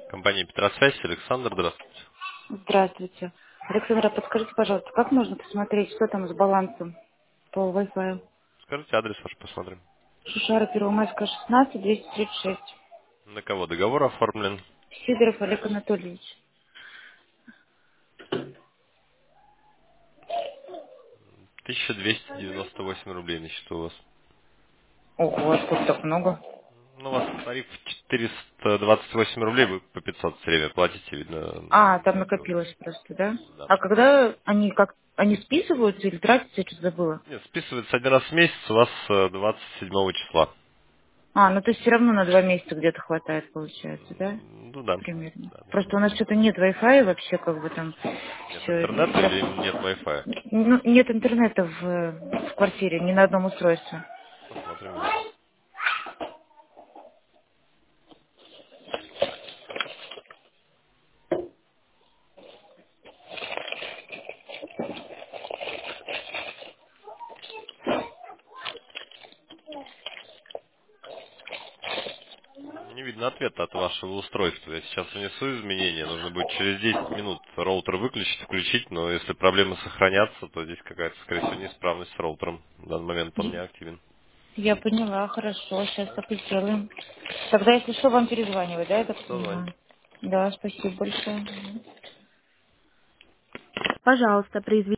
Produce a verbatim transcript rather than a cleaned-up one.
Компания Петросвязь, Александр, здравствуйте. Здравствуйте. Александра, подскажите, пожалуйста, как можно посмотреть, что там с балансом по Wi-Fi? Скажите адрес ваш, посмотрим. Шушара, Первомайская, шестнадцать, двести тридцать шесть. На кого договор оформлен? Сидоров Олег Анатольевич. тысяча двести девяносто восемь рублей на счету у вас. Ого, откуда так много? Ну, у вас тариф четыреста двадцать восемь рублей, вы по пятьсот все время платите, видно, А, там договор. накопилось просто, да? Да. А когда они как, они списываются или тратятся, я что-то забыла? Нет, списывается один раз в месяц, у вас э, двадцать седьмого числа. А, ну то есть все равно на два месяца где-то хватает, получается, да? М, Ну да. Примерно. Да, да. Просто у нас что-то нет Wi-Fi вообще, как бы там Нет все. интернета или нет Wi-Fi? Ну, нет интернета в, в квартире, ни на одном устройстве. Посмотрим минутку. Не видно ответа от вашего устройства. Я сейчас внесу изменения. Нужно будет через десять минут роутер выключить, включить. Но если проблемы сохранятся, то здесь какая-то, скорее всего, неисправность с роутером. В данный момент он не активен. Я поняла, хорошо, сейчас так и сделаем. Тогда, если что, вам перезванивать, да, я так Созвонь. понимаю? Да, спасибо большое. Пожалуйста, произведите